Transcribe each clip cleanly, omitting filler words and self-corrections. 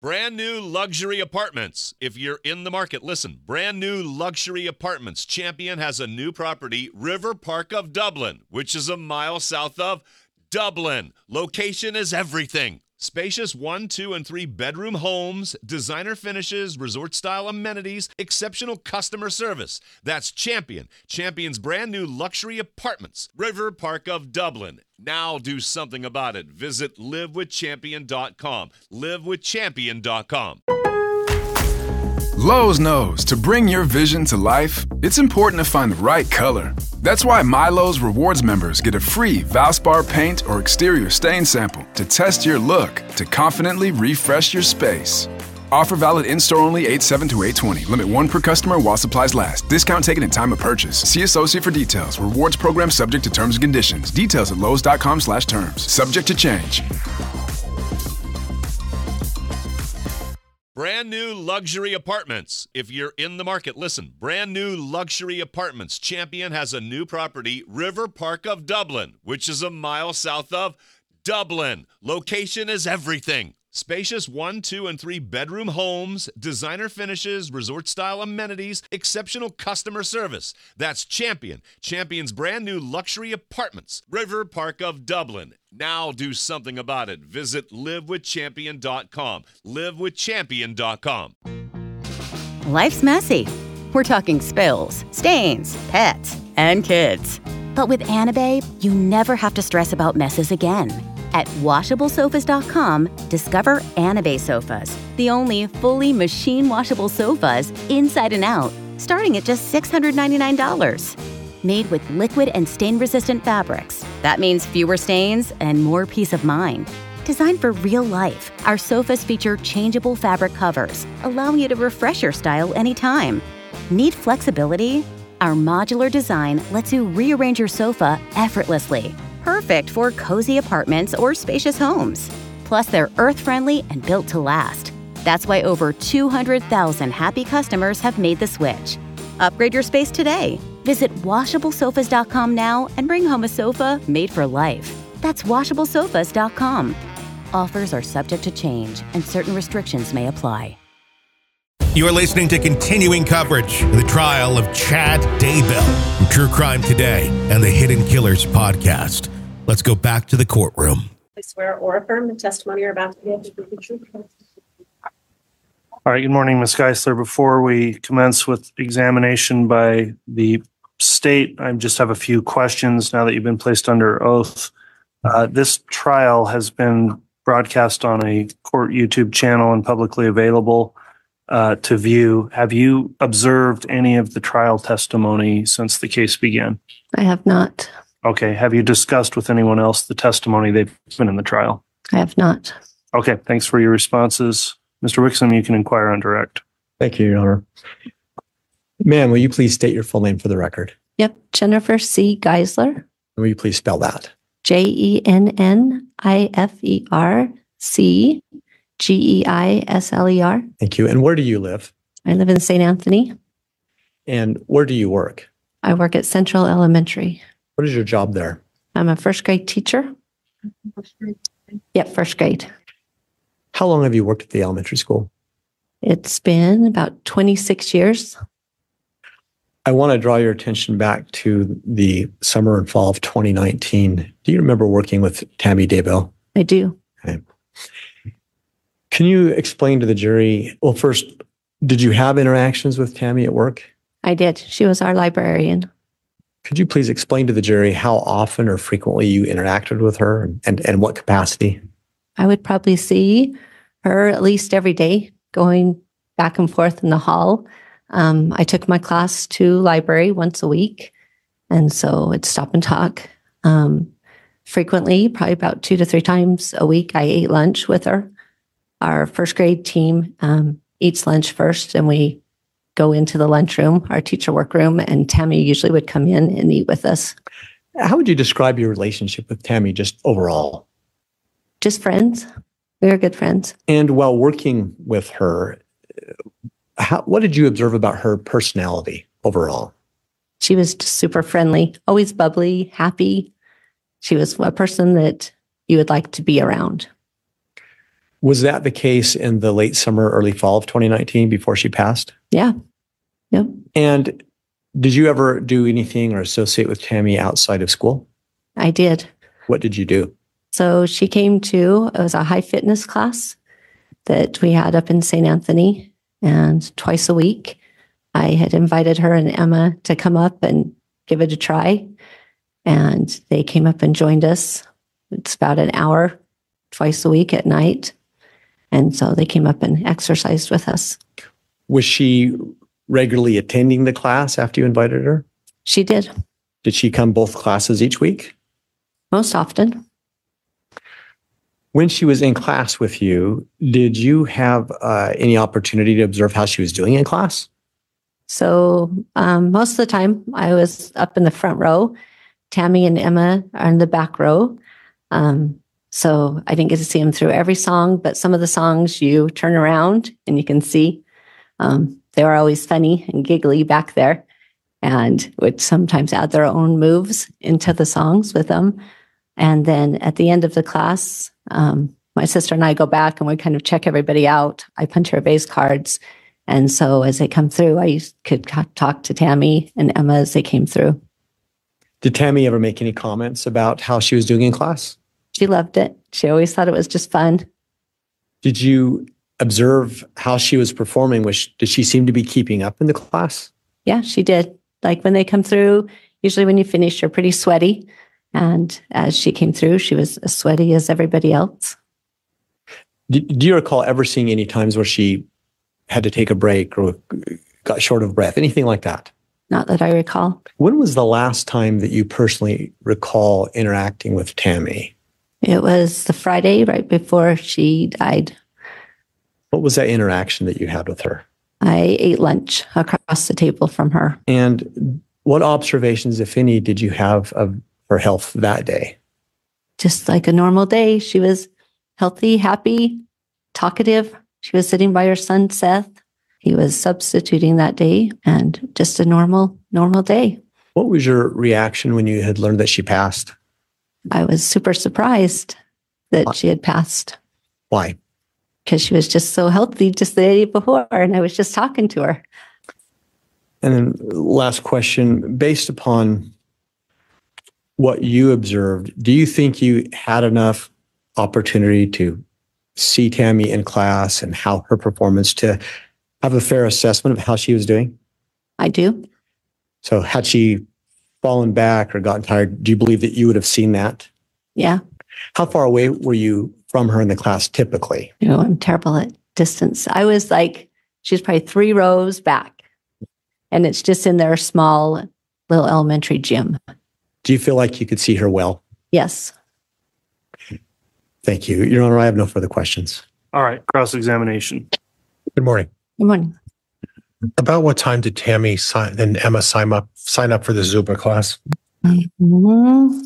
Brand new luxury apartments. If you're in the market, listen. Brand new luxury apartments. Champion has a new property, River Park of Dublin, which is a mile south of Dublin. Location is everything. Spacious 1, 2, and 3 bedroom homes, designer finishes, resort-style amenities, exceptional customer service. That's Champion. Champion's brand new luxury apartments, River Park of Dublin. Now do something about it. Visit livewithchampion.com. livewithchampion.com. Lowe's knows to bring your vision to life, it's important to find the right color. That's why MyLowe's Rewards members get a free Valspar paint or exterior stain sample to test your look to confidently refresh your space. Offer valid in-store only 8/7 to 8/20. Limit 1 per customer while supplies last. Discount taken at time of purchase. See associate for details. Rewards program subject to terms and conditions. Details at lowes.com/terms. Subject to change. Brand new luxury apartments. If you're in the market, listen. Brand new luxury apartments. Champion has a new property, River Park of Dublin, which is a mile south of Dublin. Location is everything. Spacious 1, 2, and 3 bedroom homes, designer finishes, resort-style amenities, exceptional customer service. That's Champion. Champion's brand new luxury apartments, River Park of Dublin. Now do something about it. Visit livewithchampion.com. livewithchampion.com. Life's messy. We're talking spills, stains, pets, and kids. But with Anabae, you never have to stress about messes again. At WashableSofas.com, discover Anabae sofas, the only fully machine-washable sofas inside and out, starting at just $699. Made with liquid and stain-resistant fabrics. That means fewer stains and more peace of mind. Designed for real life, our sofas feature changeable fabric covers, allowing you to refresh your style anytime. Need flexibility? Our modular design lets you rearrange your sofa effortlessly. Perfect for cozy apartments or spacious homes. Plus, they're earth-friendly and built to last. That's why over 200,000 happy customers have made the switch. Upgrade your space today. Visit WashableSofas.com now and bring home a sofa made for life. That's WashableSofas.com. Offers are subject to change and certain restrictions may apply. You are listening to continuing coverage of the trial of Chad Daybell from True Crime Today and the Hidden Killers podcast. Let's go back to the courtroom. I swear or affirm the testimony you're about to give is the truth. All right, good morning, Ms. Geisler. Before we commence with examination by the state, I just have a few questions now that you've been placed under oath. This trial has been broadcast on a court YouTube channel and publicly available to view. Have you observed any of the trial testimony since the case began? I have not. Okay. Have you discussed with anyone else the testimony they've been in the trial? I have not. Okay. Thanks for your responses. Mr. Wixom, you can inquire on direct. Thank you, Your Honor. Ma'am, will you please state your full name for the record? Yep. Jennifer C. Geisler. Will you please spell that? JENNIFERCGEISLER. Thank you. And where do you live? I live in St. Anthony. And where do you work? I work at Central Elementary. What is your job there? I'm a first grade teacher. Yep, first grade. How long have you worked at the elementary school? It's been about 26 years. I want to draw your attention back to the summer and fall of 2019. Do you remember working with Tammy Daybell? I do. Okay. Can you explain to the jury, well, first, did you have interactions with Tammy at work? I did. She was our librarian. Could you please explain to the jury how often or frequently you interacted with her and what capacity? I would probably see her at least every day going back and forth in the hall. I took my class to library once a week, and so it's stop and talk. Frequently, probably about 2 to 3 times a week, I ate lunch with her. Our first grade team eats lunch first, and we go into the lunchroom, our teacher workroom, and Tammy usually would come in and eat with us. How would you describe your relationship with Tammy just overall? Just friends. We were good friends. And while working with her, what did you observe about her personality overall? She was just super friendly, always bubbly, happy. She was a person that you would like to be around. Was that the case in the late summer, early fall of 2019 before she passed? Yeah. Yep. And did you ever do anything or associate with Tammy outside of school? I did. What did you do? So she came to, it was a high fitness class that we had up in St. Anthony, and twice a week I had invited her and Emma to come up and give it a try. And they came up and joined us. It's about an hour twice a week at night. And so they came up and exercised with us. Was she regularly attending the class after you invited her? She did. Did she come both classes each week? Most often. When she was in class with you, did you have any opportunity to observe how she was doing in class? So most of the time I was up in the front row. Tammy and Emma are in the back row. So I didn't get to see them through every song, but some of the songs you turn around and you can see. They were always funny and giggly back there, and would sometimes add their own moves into the songs with them. And then at the end of the class, my sister and I go back and we kind of check everybody out. I punch her base cards. And so as they come through, I could talk to Tammy and Emma as they came through. Did Tammy ever make any comments about how she was doing in class? She loved it. She always thought it was just fun. Did you observe how she was performing? Did she seem to be keeping up in the class? Yeah, she did. Like when they come through, usually when you finish, you're pretty sweaty. And as she came through, she was as sweaty as everybody else. Do you recall ever seeing any times where she had to take a break or got short of breath, anything like that? Not that I recall. When was the last time that you personally recall interacting with Tammy? It was the Friday right before she died. What was that interaction that you had with her? I ate lunch across the table from her. And what observations, if any, did you have of her health that day? Just like a normal day. She was healthy, happy, talkative. She was sitting by her son, Seth. He was substituting that day, and just a normal day. What was your reaction when you had learned that she passed? I was super surprised that she had passed. Why? Because she was just so healthy just the day before, and I was just talking to her. And then last question, based upon what you observed, do you think you had enough opportunity to see Tammy in class and how her performance to have a fair assessment of how she was doing? I do. So had she fallen back or gotten tired, do you believe that you would have seen that? Yeah. How far away were you from her in the class typically? I'm terrible at distance. I was like, she's probably 3 rows back, and it's just in their small little elementary gym. Do you feel like you could see her well? Yes. Thank you. Your Honor, I have no further questions. All right, cross-examination. Good morning. Good morning. About what time did Tammy and Emma sign up for the Zumba class? Mm-hmm.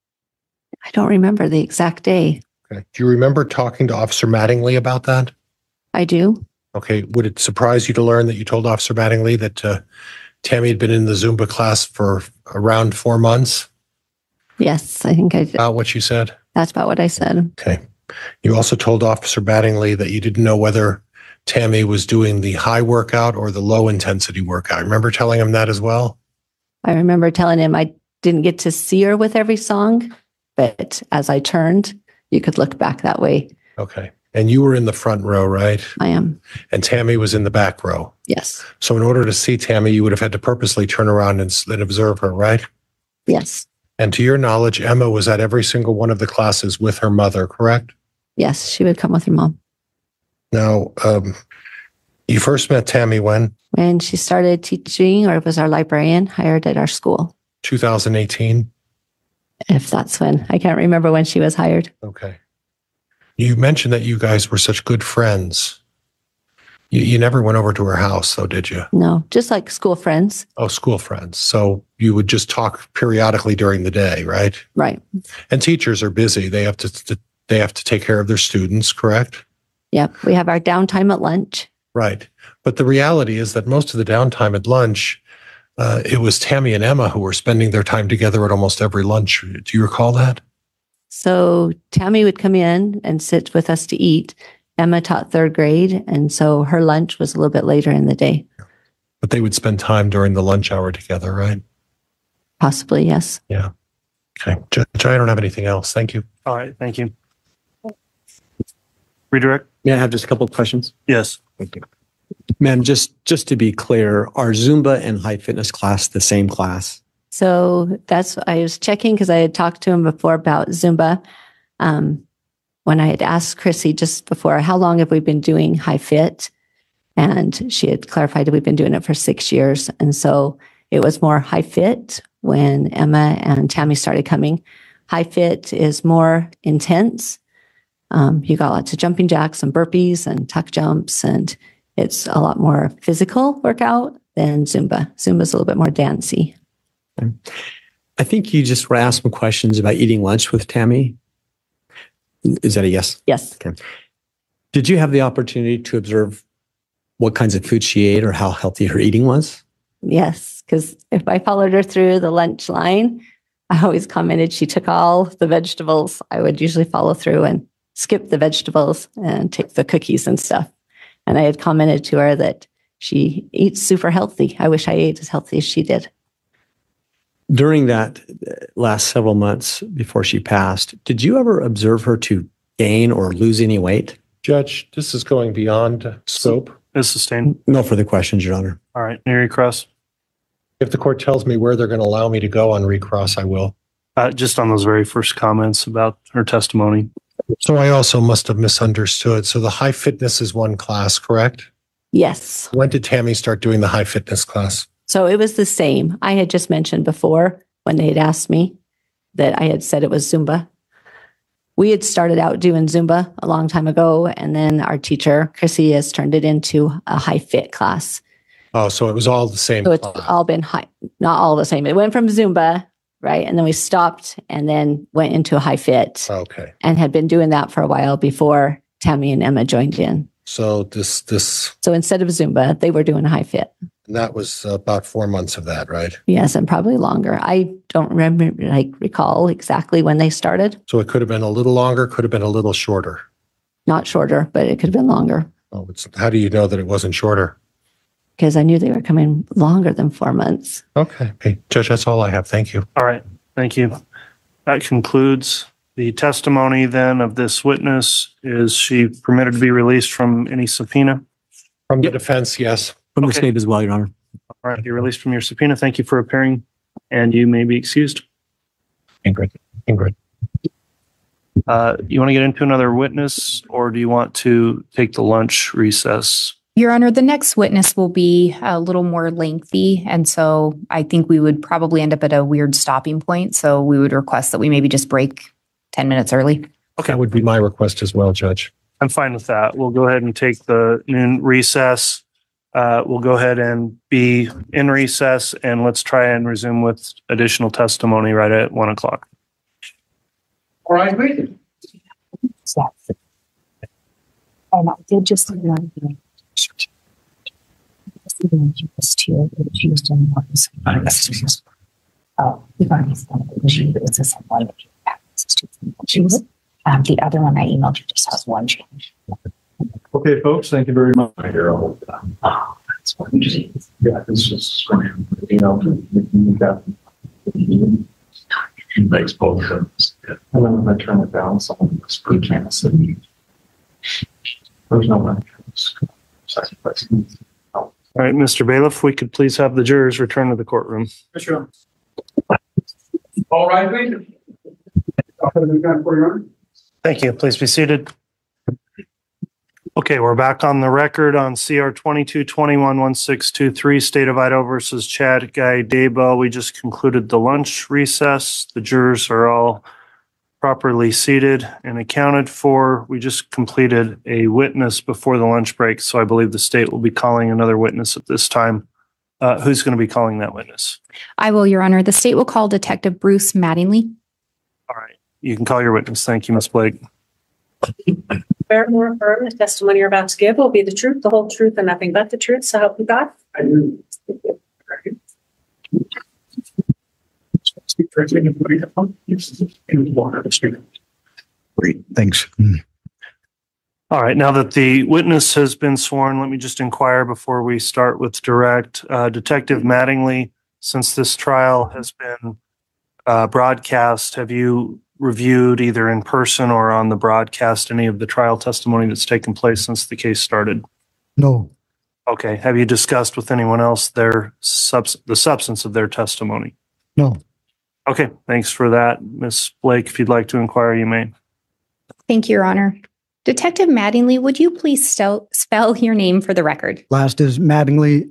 I don't remember the exact day. Okay. Do you remember talking to Officer Mattingly about that? I do. Okay. Would it surprise you to learn that you told Officer Mattingly that Tammy had been in the Zumba class for around 4 months? Yes, I think I did. About what you said? That's about what I said. Okay. You also told Officer Mattingly that you didn't know whether Tammy was doing the high workout or the low intensity workout. Remember telling him that as well? I remember telling him I didn't get to see her with every song, but as I turned, you could look back that way. Okay. And you were in the front row, right? I am. And Tammy was in the back row. Yes. So in order to see Tammy, you would have had to purposely turn around and observe her, right? Yes. And to your knowledge, Emma was at every single one of the classes with her mother, correct? Yes, she would come with her mom. Now, you first met Tammy when? When she started teaching, or was our librarian hired at our school. 2018? If that's when. I can't remember when she was hired. Okay. You mentioned that you guys were such good friends. You never went over to her house, though, did you? No, just like school friends. Oh, school friends. So you would just talk periodically during the day, right? Right. And teachers are busy. They have to take care of their students, correct? Yep. We have our downtime at lunch. Right. But the reality is that most of the downtime at lunch, it was Tammy and Emma who were spending their time together at almost every lunch. Do you recall that? So Tammy would come in and sit with us to eat, Emma taught third grade, and so her lunch was a little bit later in the day. But they would spend time during the lunch hour together, right? Possibly, yes. Yeah. Okay. Judge, I don't have anything else. Thank you. All right, thank you. Redirect? May I have just a couple of questions? Yes. Thank you. Ma'am, just to be clear, are Zumba and high fitness class the same class? So that's, I was checking because I had talked to him before about Zumba. When I had asked Chrissy just before, how long have we been doing high fit? And she had clarified that we've been doing it for 6 years. And so it was more high fit when Emma and Tammy started coming. High fit is more intense. You got lots of jumping jacks and burpees and tuck jumps, and it's a lot more physical workout than Zumba. Zumba's a little bit more dancey. I think you just asked some questions about eating lunch with Tammy. Is that a yes? Yes. Okay. Did you have the opportunity to observe what kinds of food she ate or how healthy her eating was? Yes, because if I followed her through the lunch line, I always commented she took all the vegetables. I would usually follow through and skip the vegetables and take the cookies and stuff. And I had commented to her that she eats super healthy. I wish I ate as healthy as she did. During that last several months before she passed, did you ever observe her to gain or lose any weight? Judge, this is going beyond scope. Is sustained. No further questions, Your Honor. All right, Mary Cross. If the court tells me where they're going to allow me to go on recross, I will. Just on those very first comments about her testimony. So I also must have misunderstood. So the high fitness is one class, correct? Yes. When did Tammy start doing the high fitness class? So it was the same. I had just mentioned before when they had asked me that I had said it was Zumba. We had started out doing Zumba a long time ago, and then our teacher, Chrissy, has turned it into a high fit class. Oh, so it was all the same So it's class. all been high, not all the same. It went from Zumba, right? And then we stopped and then went into a high fit Okay. and had been doing that for a while before Tammy and Emma joined in. So this So instead of Zumba, they were doing a high fit. that was about 4 months of that, right? Yes, and probably longer. I don't recall exactly when they started. So it could have been a little longer, could have been a little shorter. Not shorter, but it could have been longer Oh, how do you know that it wasn't shorter? because I knew they were coming longer than 4 months. Okay. Hey, Judge, that's all I have. Thank you. All right, thank you. That concludes the testimony then of this witness. Is she permitted to be released from any subpoena? From the defense, yes. From the Okay. state as well, Your Honor. All right, you're released from your subpoena. Thank you for appearing, and you may be excused. Ingrid. You want to get into another witness, or do you want to take the lunch recess? Your Honor, the next witness will be a little more lengthy, and so I think we would probably end up at a weird stopping point. So we would request that we maybe just break 10 minutes early. Okay. That would be my request as well, Judge. I'm fine with that. We'll go ahead and take the noon recess. We'll go ahead and be in recess, and let's try and resume with additional testimony right at 1 o'clock. All right, great. And I did just one thing. She was doing what was it's a someone she was the other one I emailed you just has one change. Okay, folks, thank you very much. That's fine. Yeah, it's just you know you got makes both of them. And then when I turn it down, someone was pretty canvas. There's no one. Sacrifice. All right, Mr. Bailiff, we could please have the jurors return to the courtroom. Sure. All right, thank you. Thank you. Please be seated. Okay, we're back on the record on CR 2221-1623, State of Idaho versus Chad Guy Daybell. We just concluded the lunch recess. The jurors are all properly seated and accounted for. We just completed a witness before the lunch break, so I believe the state will be calling another witness at this time. Who's going to be calling that witness? I will, Your Honor. The state will call Detective Bruce Mattingly. All right, you can call your witness. Thank you, Ms. Blake. Swear or affirm the testimony you're about to give will be the truth, the whole truth, and nothing but the truth, so help you God? I do. Great, thanks. All right. Now that the witness has been sworn, let me just inquire before we start with direct. Detective Mattingly, since this trial has been broadcast, have you reviewed either in person or on the broadcast any of the trial testimony that's taken place since the case started? No. Okay. Have you discussed with anyone else the substance of their testimony? No. Okay. Thanks for that. Ms. Blake, if you'd like to inquire, you may. Thank you, Your Honor. Detective Mattingly, would you please spell your name for the record? Last is Mattingly,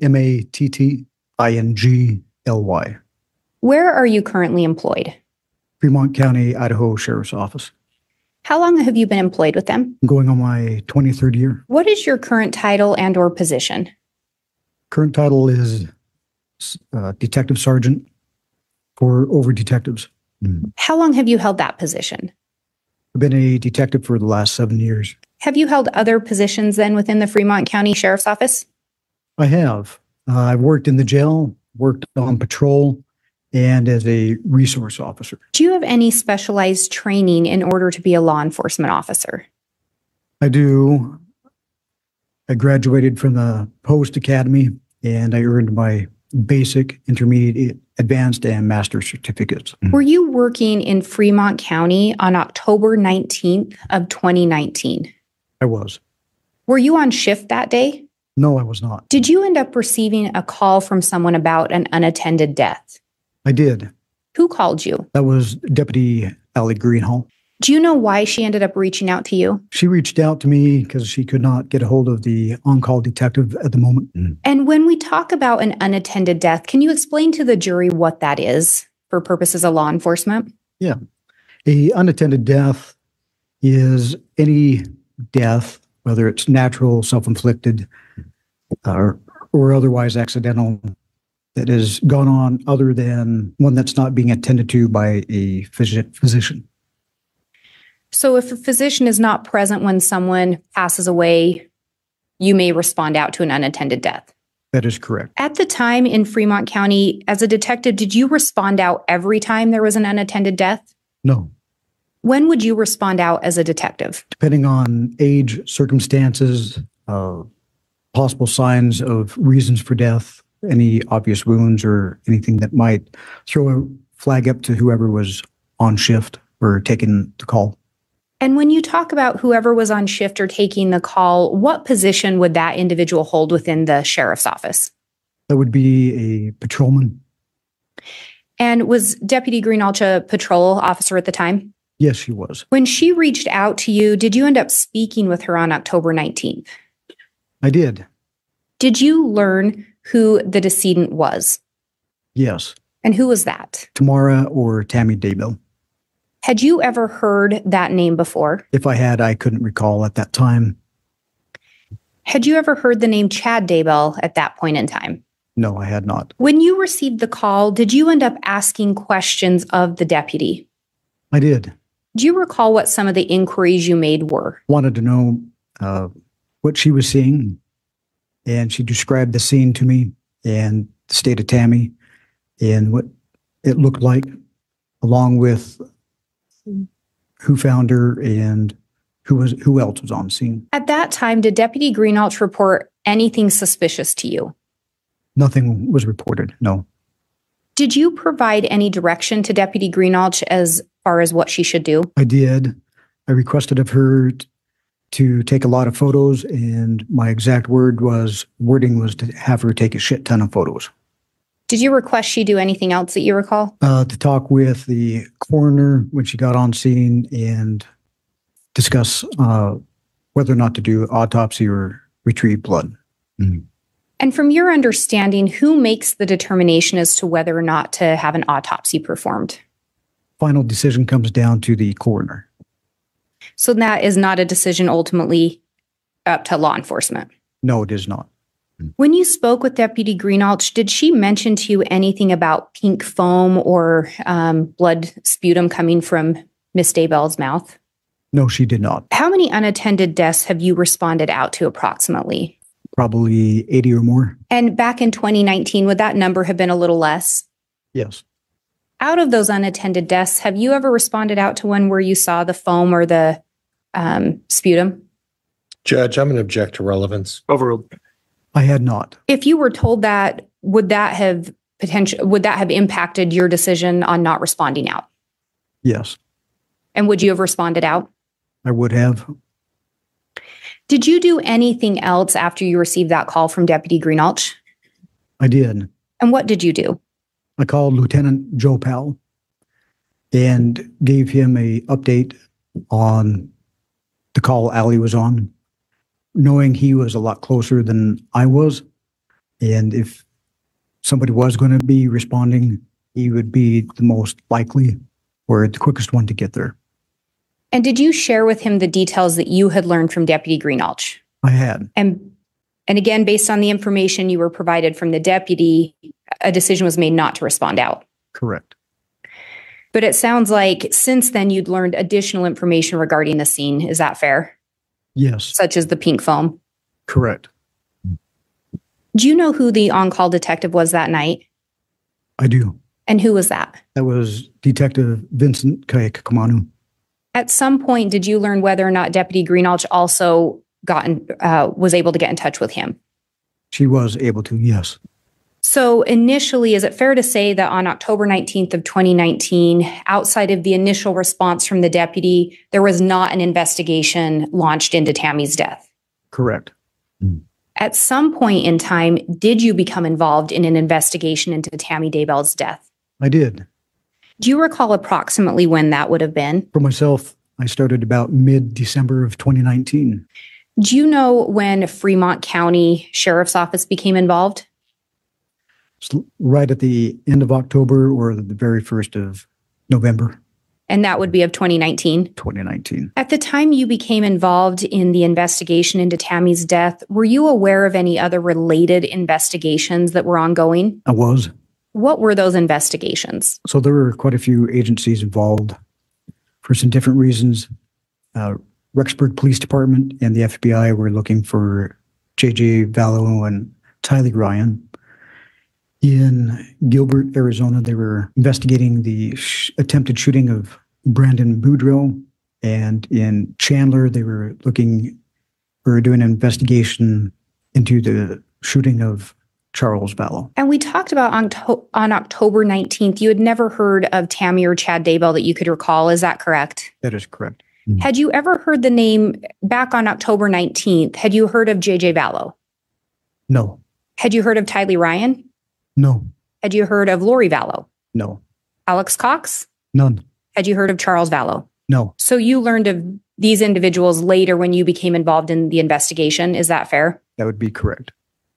Mattingly. Where are you currently employed? Fremont County, Idaho Sheriff's Office. How long have you been employed with them? I'm going on my 23rd year. What is your current title and or position? Current title is Detective Sergeant for over detectives. How long have you held that position? I've been a detective for the last 7 years. Have you held other positions then within the Fremont County Sheriff's Office? I have. I've worked in the jail, worked on patrol, and as a resource officer. Do you have any specialized training in order to be a law enforcement officer? I do. I graduated from the Post Academy, and I earned my basic, intermediate, advanced, and master certificates. Were you working in Fremont County on October 19th of 2019? I was. Were you on shift that day? No, I was not. Did you end up receiving a call from someone about an unattended death? I did. Who called you? That was Deputy Allie Greenhall. Do you know why she ended up reaching out to you? She reached out to me because she could not get a hold of the on-call detective at the moment. And when we talk about an unattended death, can you explain to the jury what that is for purposes of law enforcement? Yeah. A unattended death is any death, whether it's natural, self-inflicted, or otherwise accidental, that has gone on other than one that's not being attended to by a physician. So if a physician is not present when someone passes away, you may respond out to an unattended death. That is correct. At the time in Fremont County, as a detective, did you respond out every time there was an unattended death? No. When would you respond out as a detective? Depending on age, circumstances, possible signs of reasons for death, any obvious wounds or anything that might throw a flag up to whoever was on shift or taking the call. And when you talk about whoever was on shift or taking the call, what position would that individual hold within the sheriff's office? That would be a patrolman. And was Deputy Greenhalgh a patrol officer at the time? Yes, she was. When she reached out to you, did you end up speaking with her on October 19th? I did. Did you learn who the decedent was? Yes. And who was that? Tamara or Tammy Daybell. Had you ever heard that name before? If I had, I couldn't recall at that time. Had you ever heard the name Chad Daybell at that point in time? No, I had not. When you received the call, did you end up asking questions of the deputy? I did. Do you recall what some of the inquiries you made were? Wanted to know what she was seeing, and she described the scene to me and the state of Tammy and what it looked like, along with who found her and who else was on scene. At that time, did Deputy Greenhalgh report anything suspicious to you? Nothing was reported, no. Did you provide any direction to Deputy Greenhalgh as far as what she should do? I did. I requested of her to take a lot of photos, and my exact wording was to have her take a shit ton of photos. Did you request she do anything else that you recall? To talk with the coroner when she got on scene and discuss whether or not to do autopsy or retrieve blood. Mm-hmm. And from your understanding, who makes the determination as to whether or not to have an autopsy performed? Final decision comes down to the coroner. So that is not a decision ultimately up to law enforcement? No, it is not. When you spoke with Deputy Greenhalgh, did she mention to you anything about pink foam or blood sputum coming from Miss Daybell's mouth? No, she did not. How many unattended deaths have you responded out to approximately? Probably 80 or more. And back in 2019, would that number have been a little less? Yes. Out of those unattended deaths, have you ever responded out to one where you saw the foam or the sputum? Judge, I'm going to object to relevance. Overruled. I had not. If you were told that, would that have impacted your decision on not responding out? Yes, And would you have responded out? I would have. Did you do anything else after you received that call from Deputy Greenalch? I did. And what did you do? I called Lieutenant Joe Powell and gave him a update on the call Allie was on, knowing he was a lot closer than I was. And if somebody was going to be responding, he would be the most likely or the quickest one to get there. And did you share with him the details that you had learned from Deputy Greenalch? I had. And again, based on the information you were provided from the deputy, a decision was made not to respond out. Correct. But it sounds like since then you'd learned additional information regarding the scene. Is that fair? Yes. Such as the pink foam. Correct. Do you know who the on-call detective was that night? I do. And who was that? That was Detective Vincent Kayakamanu. At some point, did you learn whether or not Deputy Greenalch also was able to get in touch with him? She was able to, yes. So initially, is it fair to say that on October 19th of 2019, outside of the initial response from the deputy, there was not an investigation launched into Tammy's death? Correct. At some point in time, did you become involved in an investigation into Tammy Daybell's death? I did. Do you recall approximately when that would have been? For myself, I started about mid-December of 2019. Do you know when Fremont County Sheriff's Office became involved? Right at the end of October or the very first of November. And that would be of 2019? 2019. At the time you became involved in the investigation into Tammy's death, were you aware of any other related investigations that were ongoing? I was. What were those investigations? So there were quite a few agencies involved for some different reasons. Rexburg Police Department and the FBI were looking for J.J. Vallow and Tylee Ryan. In Gilbert, Arizona, they were investigating the attempted shooting of Brandon Boudreaux. And in Chandler, they were doing an investigation into the shooting of Charles Vallow. And we talked about on October 19th, you had never heard of Tammy or Chad Daybell that you could recall. Is that correct? That is correct. Had you ever heard the name back on October 19th? Had you heard of J.J. Vallow? No. Had you heard of Tylee Ryan? No. Had you heard of Lori Vallow? No. Alex Cox? None. Had you heard of Charles Vallow? No. So you learned of these individuals later when you became involved in the investigation. Is that fair? That would be correct.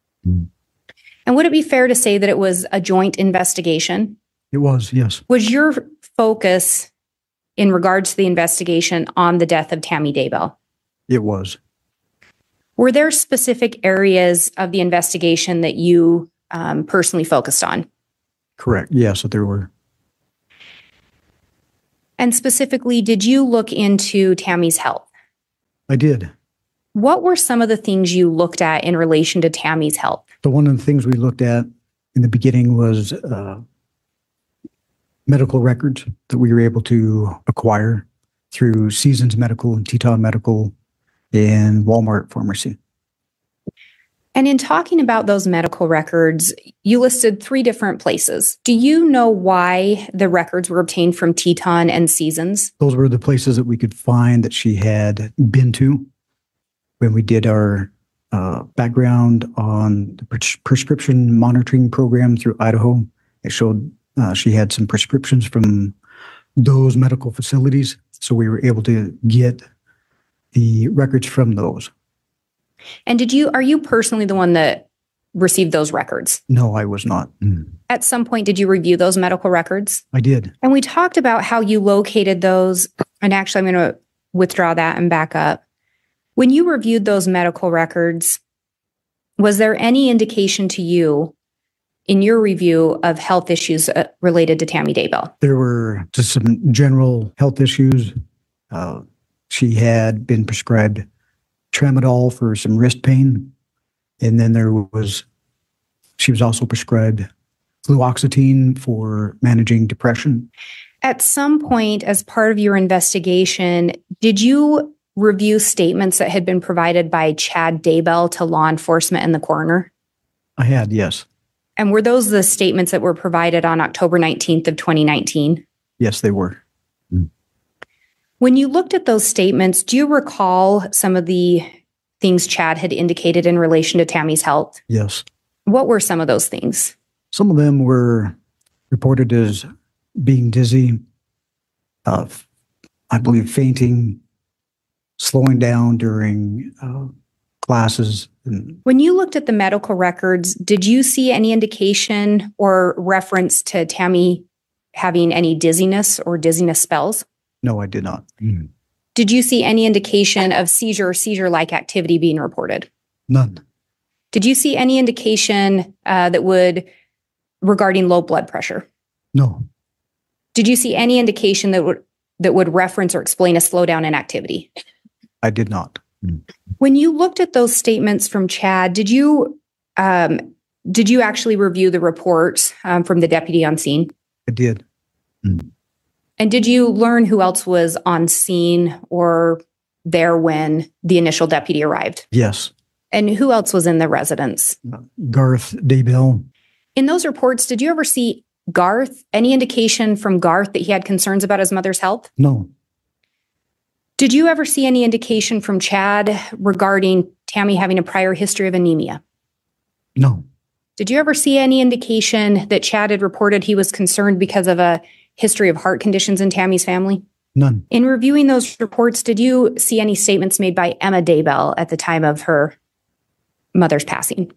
And would it be fair to say that it was a joint investigation? It was, yes. Was your focus in regards to the investigation on the death of Tammy Daybell? It was. Were there specific areas of the investigation that you personally focused on? Correct. Yes, there were. And specifically, did you look into Tammy's health? I did. What were some of the things you looked at in relation to Tammy's health? So one of the things we looked at in the beginning was medical records that we were able to acquire through Seasons Medical and Teton Medical and Walmart Pharmacy. And in talking about those medical records, you listed 3 different places. Do you know why the records were obtained from Teton and Seasons? Those were the places that we could find that she had been to when we did our background on the prescription monitoring program through Idaho. It showed she had some prescriptions from those medical facilities. So we were able to get the records from those. And are you personally the one that received those records? No, I was not. At some point, did you review those medical records? I did. And we talked about how you located those. And actually, I'm going to withdraw that and back up. When you reviewed those medical records, was there any indication to you in your review of health issues related to Tammy Daybell? There were just some general health issues. She had been prescribed tramadol for some wrist pain. And then she was also prescribed fluoxetine for managing depression. At some point, as part of your investigation, did you review statements that had been provided by Chad Daybell to law enforcement and the coroner? I had, yes. And were those the statements that were provided on October 19th of 2019? Yes, they were. When you looked at those statements, do you recall some of the things Chad had indicated in relation to Tammy's health? Yes. What were some of those things? Some of them were reported as being dizzy, I believe fainting, slowing down during classes. When you looked at the medical records, did you see any indication or reference to Tammy having any dizziness or dizziness spells? No, I did not. Did you see any indication of seizure or seizure-like activity being reported? None. Did you see any indication regarding low blood pressure? No. Did you see any indication that would reference or explain a slowdown in activity? I did not. When you looked at those statements from Chad, did you actually review the reports from the deputy on scene? I did. And did you learn who else was on scene or there when the initial deputy arrived? Yes. And who else was in the residence? Garth Daybell. In those reports, did you ever see Garth, any indication from Garth that he had concerns about his mother's health? No. Did you ever see any indication from Chad regarding Tammy having a prior history of anemia? No. Did you ever see any indication that Chad had reported he was concerned because of a history of heart conditions in Tammy's family? None. In reviewing those reports, did you see any statements made by Emma Daybell at the time of her mother's passing?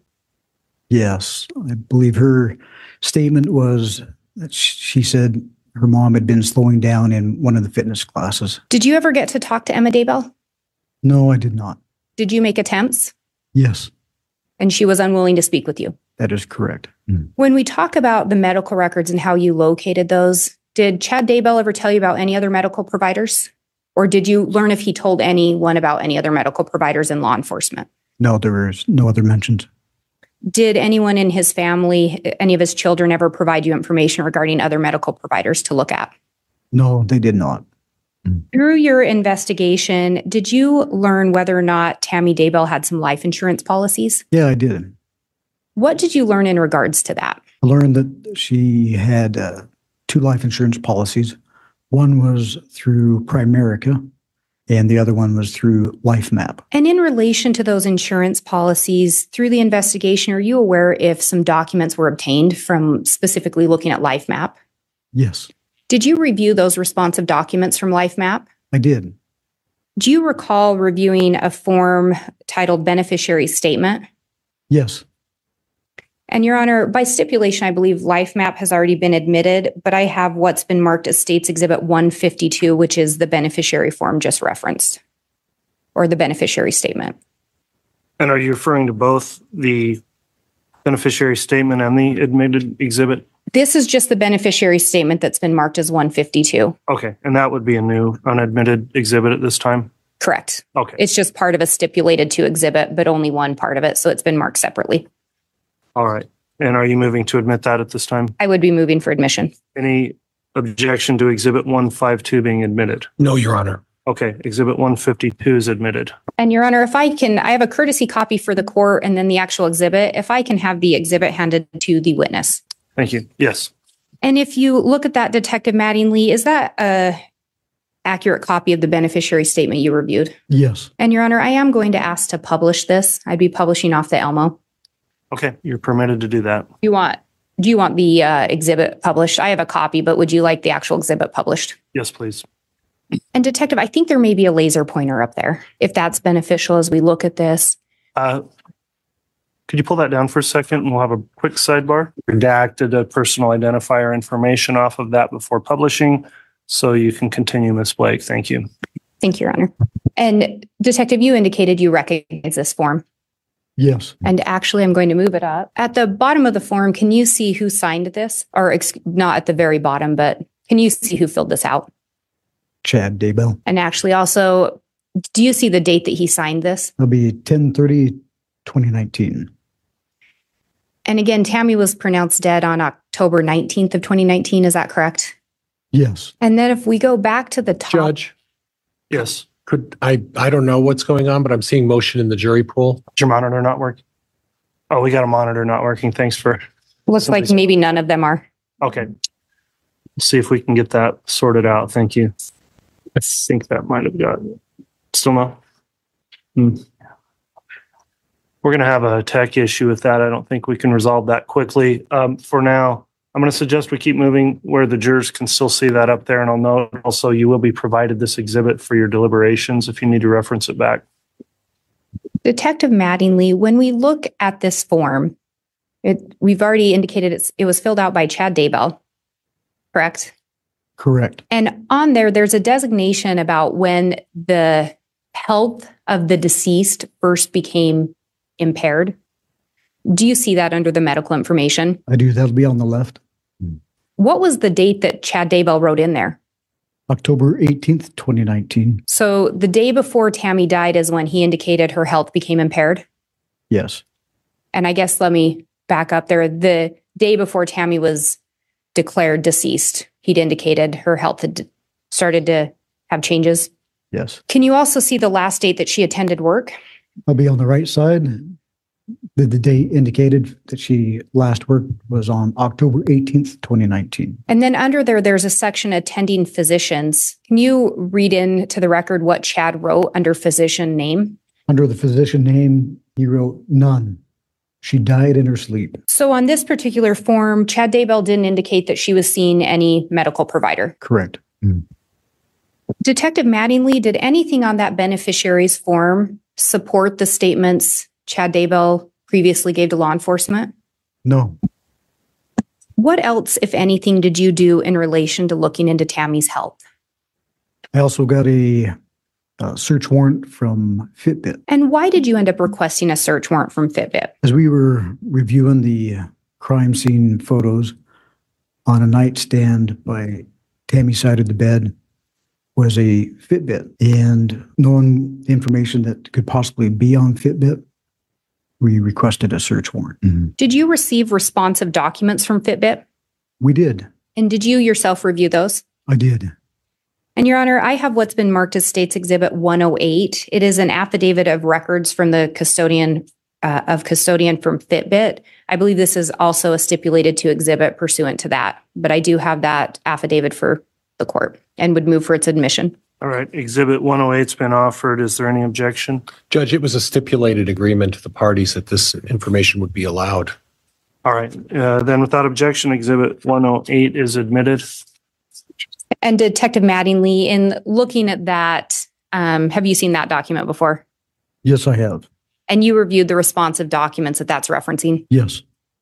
Yes. I believe her statement was that she said her mom had been slowing down in one of the fitness classes. Did you ever get to talk to Emma Daybell? No, I did not. Did you make attempts? Yes. And she was unwilling to speak with you? That is correct. When we talk about the medical records and how you located those, did Chad Daybell ever tell you about any other medical providers? Or did you learn if he told anyone about any other medical providers in law enforcement? No, there was no other mentions. Did anyone in his family, any of his children, ever provide you information regarding other medical providers to look at? No, they did not. Through your investigation, did you learn whether or not Tammy Daybell had some life insurance policies? Yeah, I did. What did you learn in regards to that? I learned that she had 2 life insurance policies. One was through Primerica, and the other one was through LifeMap. And in relation to those insurance policies, through the investigation, are you aware if some documents were obtained from specifically looking at LifeMap? Yes. Did you review those responsive documents from LifeMap? I did. Do you recall reviewing a form titled Beneficiary Statement? Yes. And Your Honor, by stipulation, I believe LifeMap has already been admitted, but I have what's been marked as States Exhibit 152, which is the beneficiary form just referenced, or the beneficiary statement. And are you referring to both the beneficiary statement and the admitted exhibit? This is just the beneficiary statement that's been marked as 152. Okay. And that would be a new unadmitted exhibit at this time? Correct. Okay. It's just part of a stipulated to exhibit, but only one part of it. So it's been marked separately. All right. And are you moving to admit that at this time? I would be moving for admission. Any objection to Exhibit 152 being admitted? No, Your Honor. Okay. Exhibit 152 is admitted. And Your Honor, if I can, I have a courtesy copy for the court and then the actual exhibit. If I can have the exhibit handed to the witness. Thank you. Yes. And if you look at that, Detective Mattingly, is that a accurate copy of the beneficiary statement you reviewed? Yes. And Your Honor, I am going to ask to publish this. I'd be publishing off the Elmo. Okay. You're permitted to do that. Do you want the exhibit published? I have a copy, but would you like the actual exhibit published? Yes, please. And Detective, I think there may be a laser pointer up there, if that's beneficial as we look at this. Could you pull that down for a second and we'll have a quick sidebar? Redacted a personal identifier information off of that before publishing, so you can continue, Ms. Blake. Thank you. Thank you, Your Honor. And Detective, you indicated you recognize this form. Yes. And actually, I'm going to move it up. At the bottom of the form, can you see who signed this? Or not at the very bottom, but can you see who filled this out? Chad Daybell. And actually also, do you see the date that he signed this? It'll be 10/30/2019. And again, Tammy was pronounced dead on October 19th of 2019. Is that correct? Yes. And then if we go back to the top. Judge. Yes. I don't know what's going on, but I'm seeing motion in the jury pool. Is your monitor not working? Oh, we got a monitor not working. Thanks for. Looks like maybe none of them are. Okay. See if we can get that sorted out. Thank you. I think that might have got. Still no? We're going to have a tech issue with that. I don't think we can resolve that quickly. For now, I'm going to suggest we keep moving where the jurors can still see that up there. And I'll note also you will be provided this exhibit for your deliberations if you need to reference it back. Detective Mattingly, when we look at this form, we've already indicated it was filled out by Chad Daybell, correct? Correct. And on there's a designation about when the health of the deceased first became impaired. Do you see that under the medical information? I do. That'll be on the left. What was the date that Chad Daybell wrote in there? October 18th, 2019. So the day before Tammy died is when he indicated her health became impaired? Yes. And I guess let me back up there. The day before Tammy was declared deceased, he'd indicated her health had started to have changes? Yes. Can you also see the last date that she attended work? I'll be on the right side. The date indicated that she last worked was on October 18th, 2019. And then under there's a section attending physicians. Can you read into the record what Chad wrote under physician name? Under the physician name, he wrote none. She died in her sleep. So on this particular form, Chad Daybell didn't indicate that she was seeing any medical provider. Correct. Detective Mattingly, did anything on that beneficiary's form support the statements Chad Daybell previously gave to law enforcement? No. What else, if anything, did you do in relation to looking into Tammy's health? I also got a search warrant from Fitbit. And why did you end up requesting a search warrant from Fitbit? As we were reviewing the crime scene photos, on a nightstand by Tammy's side of the bed was a Fitbit. And knowing the information that could possibly be on Fitbit, we requested a search warrant. Did you receive responsive documents from Fitbit? We did. And did you yourself review those? I did. And Your Honor, I have what's been marked as State's Exhibit 108. It is an affidavit of records from the custodian from Fitbit. I believe this is also a stipulated to exhibit pursuant to that, but I do have that affidavit for the court and would move for its admission. All right. Exhibit 108's been offered. Is there any objection? Judge, it was a stipulated agreement of the parties that this information would be allowed. All right. Then without objection, Exhibit 108 is admitted. And Detective Mattingly, in looking at that, have you seen that document before? Yes, I have. And you reviewed the responsive documents that that's referencing? Yes.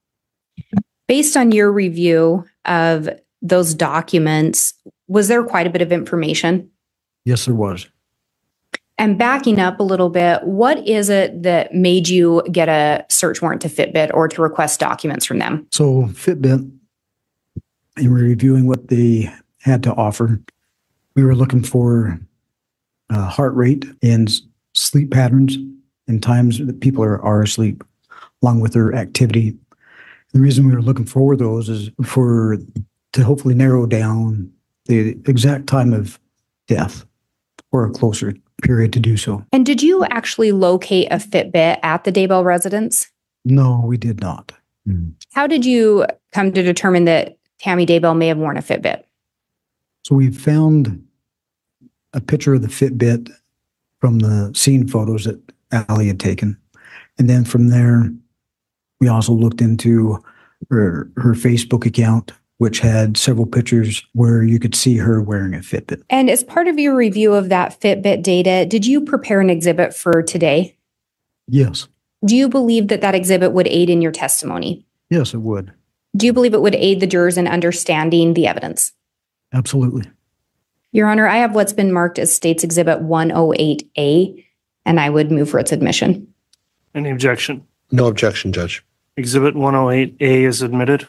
Based on your review of those documents, was there quite a bit of information? Yes, there was. And backing up a little bit, what is it that made you get a search warrant to Fitbit or to request documents from them? So Fitbit, in reviewing what they had to offer, we were looking for heart rate and sleep patterns and times that people are asleep, along with their activity. The reason we were looking for those is to hopefully narrow down the exact time of death or a closer period to do so. And did you actually locate a Fitbit at the Daybell residence? No, we did not. How did you come to determine that Tammy Daybell may have worn a Fitbit? So we found a picture of the Fitbit from the scene photos that Allie had taken. And then from there, we also looked into her Facebook account, which had several pictures where you could see her wearing a Fitbit. And as part of your review of that Fitbit data, did you prepare an exhibit for today? Yes. Do you believe that that exhibit would aid in your testimony? Yes, it would. Do you believe it would aid the jurors in understanding the evidence? Absolutely. Your Honor, I have what's been marked as State's Exhibit 108A, and I would move for its admission. Any objection? No objection, Judge. Exhibit 108A is admitted.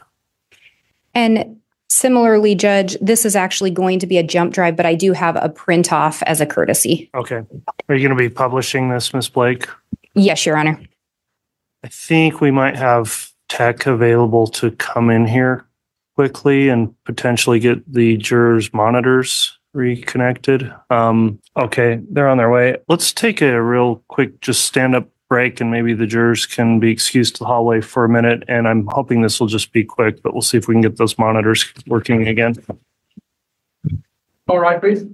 And similarly, Judge, this is actually going to be a jump drive, but I do have a print off as a courtesy. Okay. Are you going to be publishing this, Ms. Blake? Yes, Your Honor. I think we might have tech available to come in here quickly and potentially get the jurors' monitors reconnected. Okay, they're on their way. Let's take a real quick, just stand up break, and maybe the jurors can be excused to the hallway for a minute. And I'm hoping this will just be quick, but we'll see if we can get those monitors working again. All right, please.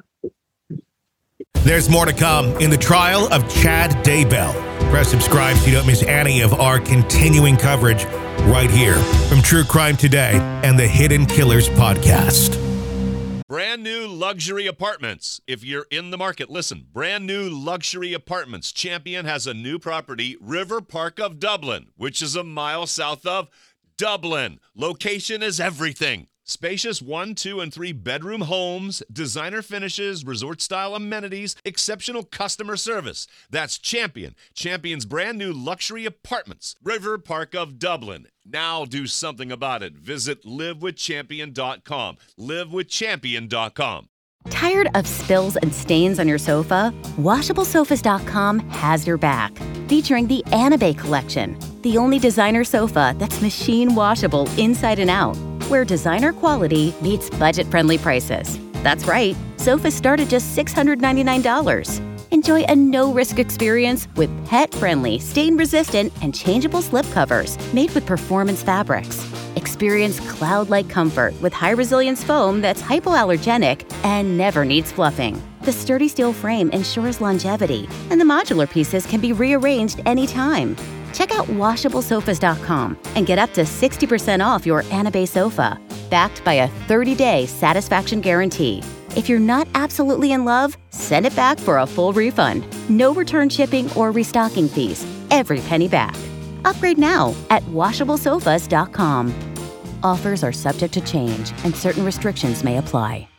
There's more to come in the trial of Chad Daybell. Press subscribe so you don't miss any of our continuing coverage right here from True Crime Today and the Hidden Killers podcast. Brand new luxury apartments. If you're in the market, listen. Brand new luxury apartments. Champion has a new property, River Park of Dublin, which is a mile south of Dublin. Location is everything. Spacious 1, 2, and 3 bedroom homes, designer finishes, resort-style amenities, exceptional customer service. That's Champion. Champion's brand new luxury apartments, River Park of Dublin. Now do something about it. Visit livewithchampion.com. livewithchampion.com. Tired of spills and stains on your sofa? WashableSofas.com has your back. Featuring the Anabay collection, the only designer sofa that's machine washable inside and out, where designer quality meets budget-friendly prices. That's right, sofas start at just $699. Enjoy a no-risk experience with pet-friendly, stain-resistant, and changeable slipcovers made with performance fabrics. Experience cloud-like comfort with high-resilience foam that's hypoallergenic and never needs fluffing. The sturdy steel frame ensures longevity, and the modular pieces can be rearranged anytime. Check out WashableSofas.com and get up to 60% off your Anabay sofa, backed by a 30-day satisfaction guarantee. If you're not absolutely in love, send it back for a full refund. No return shipping or restocking fees. Every penny back. Upgrade now at WashableSofas.com. Offers are subject to change and certain restrictions may apply.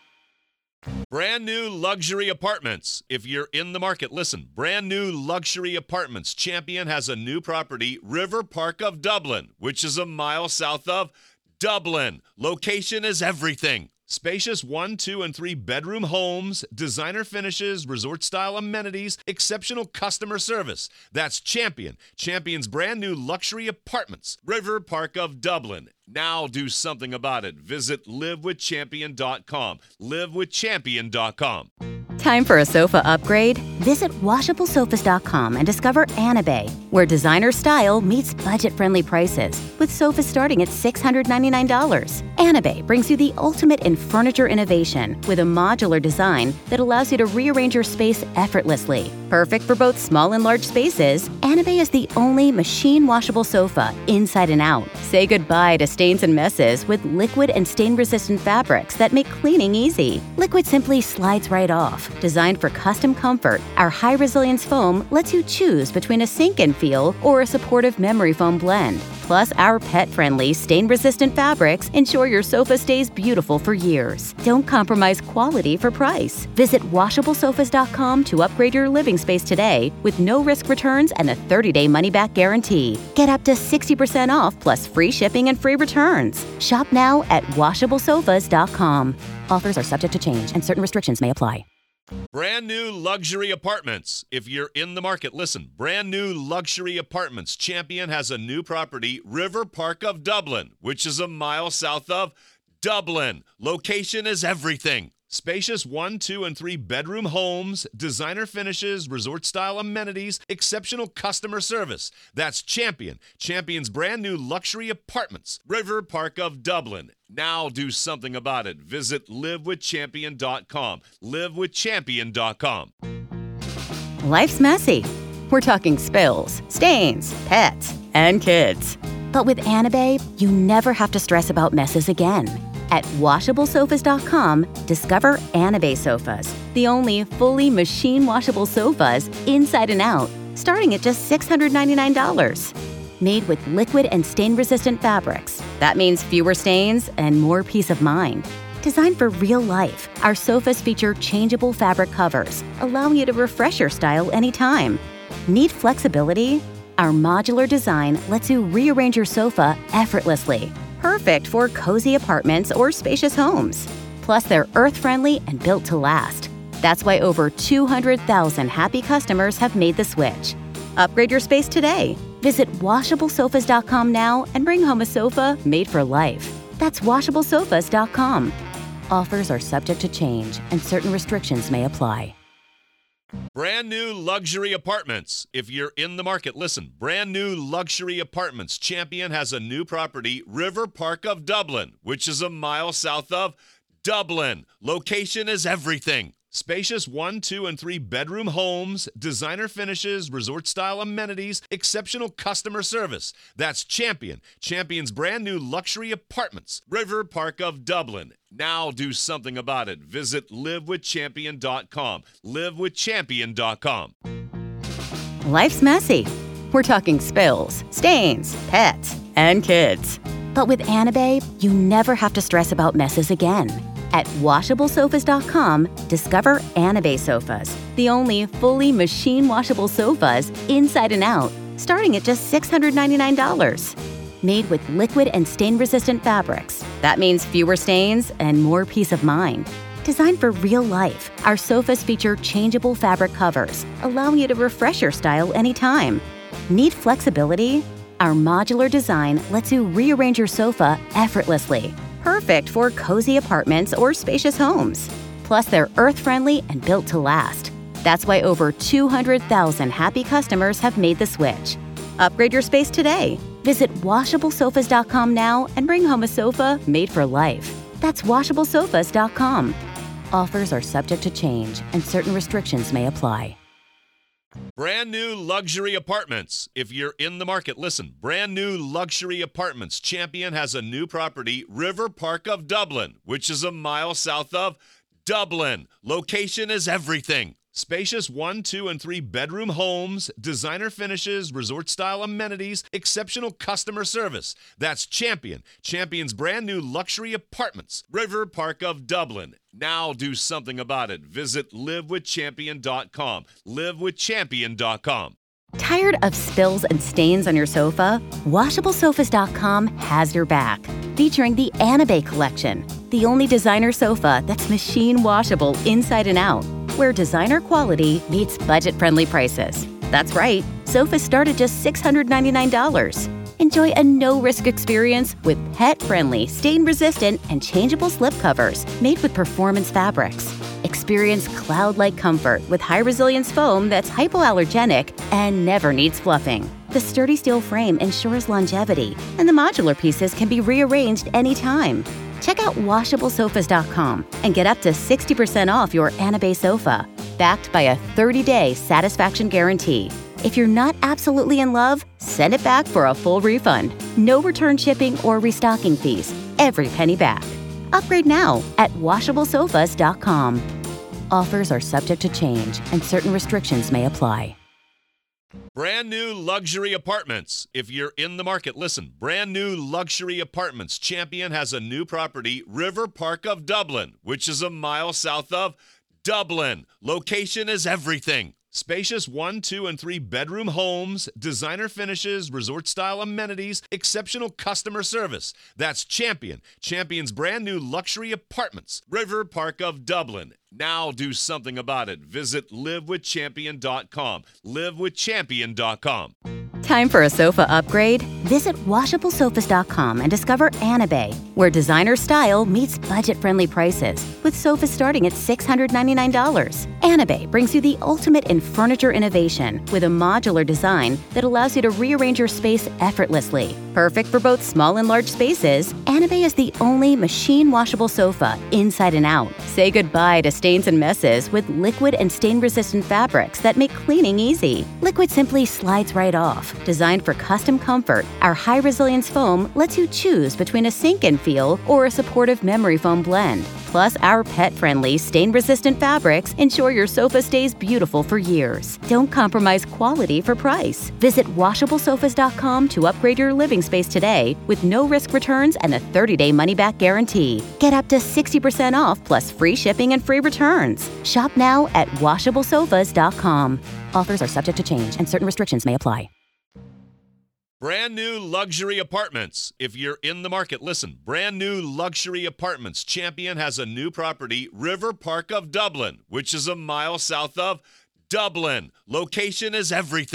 Brand new luxury apartments. If you're in the market, listen. Brand new luxury apartments. Champion has a new property, River Park of Dublin, which is a mile south of Dublin. Location is everything. Spacious 1, 2, and 3 bedroom homes, designer finishes, resort-style amenities, exceptional customer service. That's Champion. Champion's brand new luxury apartments, River Park of Dublin. Now do something about it. Visit livewithchampion.com. livewithchampion.com. Time for a sofa upgrade? Visit WashableSofas.com and discover Anabay, where designer style meets budget-friendly prices, with sofas starting at $699. Anabay brings you the ultimate in furniture innovation with a modular design that allows you to rearrange your space effortlessly. Perfect for both small and large spaces, Anabay is the only machine-washable sofa inside and out. Say goodbye to stains and messes with liquid and stain-resistant fabrics that make cleaning easy. Liquid simply slides right off. Designed for custom comfort, our high-resilience foam lets you choose between a sink-in feel or a supportive memory foam blend. Plus, our pet-friendly, stain-resistant fabrics ensure your sofa stays beautiful for years. Don't compromise quality for price. Visit WashableSofas.com to upgrade your living space today with no-risk returns and a 30-day money-back guarantee. Get up to 60% off plus free shipping and free returns. Shop now at WashableSofas.com. Offers are subject to change and certain restrictions may apply. Brand new luxury apartments. If you're in the market, listen. Brand new luxury apartments. Champion has a new property, River Park of Dublin, which is a mile south of Dublin. Location is everything. Spacious 1, 2, and 3 bedroom homes, designer finishes, resort-style amenities, exceptional customer service. That's Champion. Champion's brand new luxury apartments, River Park of Dublin. Now do something about it. Visit livewithchampion.com. livewithchampion.com. Life's messy. We're talking spills, stains, pets, and kids. But with Anabay, you never have to stress about messes again. At WashableSofas.com, discover Anabay sofas, the only fully machine-washable sofas inside and out, starting at just $699. Made with liquid and stain-resistant fabrics. That means fewer stains and more peace of mind. Designed for real life, our sofas feature changeable fabric covers, allowing you to refresh your style anytime. Need flexibility? Our modular design lets you rearrange your sofa effortlessly. Perfect for cozy apartments or spacious homes. Plus, they're earth-friendly and built to last. That's why over 200,000 happy customers have made the switch. Upgrade your space today. Visit WashableSofas.com now and bring home a sofa made for life. That's WashableSofas.com. Offers are subject to change and certain restrictions may apply. Brand new luxury apartments. If you're in the market, listen. Brand new luxury apartments. Champion has a new property, River Park of Dublin, which is a mile south of Dublin. Location is everything. Spacious 1, 2, and 3 bedroom homes, designer finishes, resort-style amenities, exceptional customer service. That's Champion. Champion's brand new luxury apartments, River Park of Dublin. Now do something about it. Visit livewithchampion.com. Livewithchampion.com. Life's messy. We're talking spills, stains, pets, and kids. But with Anabae, you never have to stress about messes again. At WashableSofas.com, discover Anabae sofas, the only fully machine-washable sofas inside and out, starting at just $699. Made with liquid and stain-resistant fabrics. That means fewer stains and more peace of mind. Designed for real life, our sofas feature changeable fabric covers, allowing you to refresh your style anytime. Need flexibility? Our modular design lets you rearrange your sofa effortlessly. Perfect for cozy apartments or spacious homes. Plus, they're earth-friendly and built to last. That's why over 200,000 happy customers have made the switch. Upgrade your space today. Visit WashableSofas.com now and bring home a sofa made for life. That's WashableSofas.com. Offers are subject to change and certain restrictions may apply. Brand new luxury apartments. If you're in the market, listen. Brand new luxury apartments. Champion has a new property, River Park of Dublin, which is a mile south of Dublin. Location is everything. Spacious 1, 2, and 3 bedroom homes, designer finishes, resort-style amenities, exceptional customer service. That's Champion. Champion's brand new luxury apartments, River Park of Dublin. Now do something about it. Visit livewithchampion.com. Livewithchampion.com. Tired of spills and stains on your sofa? WashableSofas.com has your back. Featuring the Anabae collection, the only designer sofa that's machine washable inside and out, where designer quality meets budget-friendly prices. That's right, sofas start at just $699. Enjoy a no-risk experience with pet-friendly, stain-resistant, and changeable slipcovers made with performance fabrics. Experience cloud-like comfort with high-resilience foam that's hypoallergenic and never needs fluffing. The sturdy steel frame ensures longevity, and the modular pieces can be rearranged anytime. Check out WashableSofas.com and get up to 60% off your Anabae sofa, backed by a 30-day satisfaction guarantee. If you're not absolutely in love, send it back for a full refund. No return shipping or restocking fees. Every penny back. Upgrade now at WashableSofas.com. Offers are subject to change and certain restrictions may apply. Brand new luxury apartments. If you're in the market, listen. Brand new luxury apartments. Champion has a new property, River Park of Dublin, which is a mile south of Dublin. Location is everything. Spacious 1, 2, and 3 bedroom homes, designer finishes, resort-style amenities, exceptional customer service. That's Champion. Champion's brand new luxury apartments, River Park of Dublin. Now do something about it. Visit livewithchampion.com. Livewithchampion.com. Time for a sofa upgrade? Visit WashableSofas.com and discover Anabae, where designer style meets budget-friendly prices, with sofas starting at $699. Anabae brings you the ultimate in furniture innovation with a modular design that allows you to rearrange your space effortlessly. Perfect for both small and large spaces, Anabae is the only machine-washable sofa inside and out. Say goodbye to stains and messes with liquid and stain-resistant fabrics that make cleaning easy. Liquid simply slides right off. Designed for custom comfort, our high-resilience foam lets you choose between a sink-in feel or a supportive memory foam blend. Plus, our pet-friendly, stain-resistant fabrics ensure your sofa stays beautiful for years. Don't compromise quality for price. Visit WashableSofas.com to upgrade your living space today with no-risk returns and a 30-day money-back guarantee. Get up to 60% off plus free shipping and free returns. Shop now at WashableSofas.com. Offers are subject to change and certain restrictions may apply. Brand new luxury apartments. If you're in the market, listen. Brand new luxury apartments. Champion has a new property, River Park of Dublin, which is a mile south of Dublin. Location is everything.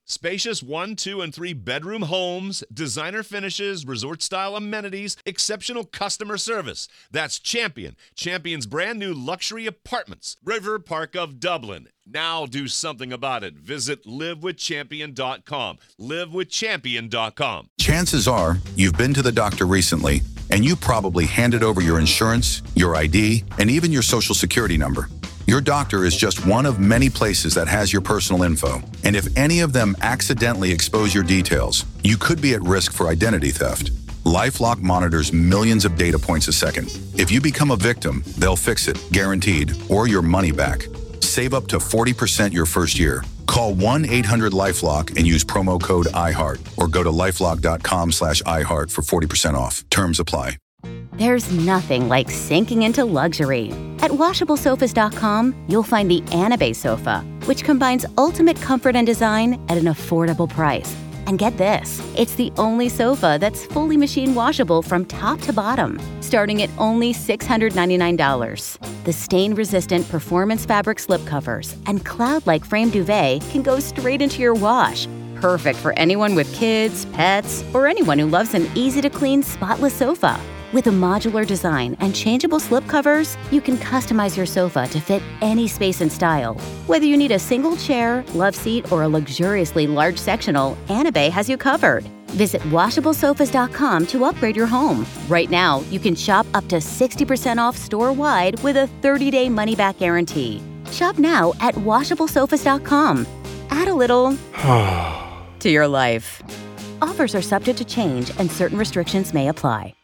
Spacious 1, 2, and 3 bedroom homes, designer finishes, resort-style amenities, exceptional customer service. That's Champion. Champion's brand new luxury apartments. River Park of Dublin. Now do something about it. Visit livewithchampion.com. livewithchampion.com. Chances are you've been to the doctor recently, and you probably handed over your insurance, your ID, and even your social security number. Your doctor is just one of many places that has your personal info. And if any of them accidentally expose your details, you could be at risk for identity theft. LifeLock monitors millions of data points a second. If you become a victim, they'll fix it, guaranteed, or your money back. Save up to 40% your first year. Call 1-800-LifeLock and use promo code iHeart, or go to lifelock.com/iHeart for 40% off. Terms apply. There's nothing like sinking into luxury. At WashableSofas.com, you'll find the Anabay sofa, which combines ultimate comfort and design at an affordable price. And get this, it's the only sofa that's fully machine washable from top to bottom, starting at only $699. The stain-resistant performance fabric slipcovers and cloud-like frame duvet can go straight into your wash. Perfect for anyone with kids, pets, or anyone who loves an easy-to-clean, spotless sofa. With a modular design and changeable slipcovers, you can customize your sofa to fit any space and style. Whether you need a single chair, love seat, or a luxuriously large sectional, Anabay has you covered. Visit WashableSofas.com to upgrade your home. Right now, you can shop up to 60% off store-wide with a 30-day money-back guarantee. Shop now at WashableSofas.com. Add a little to your life. Offers are subject to change and certain restrictions may apply.